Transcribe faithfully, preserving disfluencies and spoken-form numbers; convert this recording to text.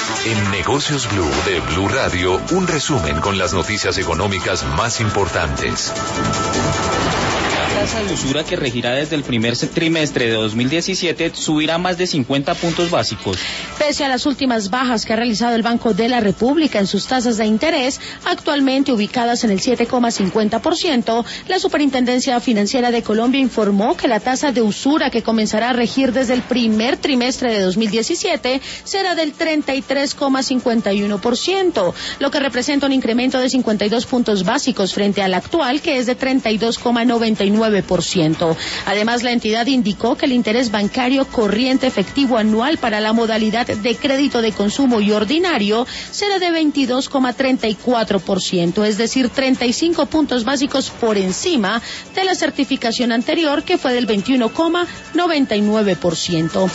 En Negocios Blue de Blue Radio, un resumen con las noticias económicas más importantes. La tasa de usura que regirá desde el primer trimestre de dos mil diecisiete subirá más de cincuenta puntos básicos. Pese a las últimas bajas que ha realizado el Banco de la República en sus tasas de interés, actualmente ubicadas en el siete coma cincuenta por ciento, la Superintendencia Financiera de Colombia informó que la tasa de usura que comenzará a regir desde el primer trimestre de dos mil diecisiete será del treinta y tres coma cincuenta y uno por ciento, lo que representa un incremento de cincuenta y dos puntos básicos frente al actual, que es de treinta y dos coma noventa y nueve por ciento. Además, la entidad indicó que el interés bancario corriente efectivo anual para la modalidad de crédito de consumo y ordinario será de veintidós coma treinta y cuatro por ciento, es decir, treinta y cinco puntos básicos por encima de la certificación anterior, que fue del veintiuno coma noventa y nueve por ciento.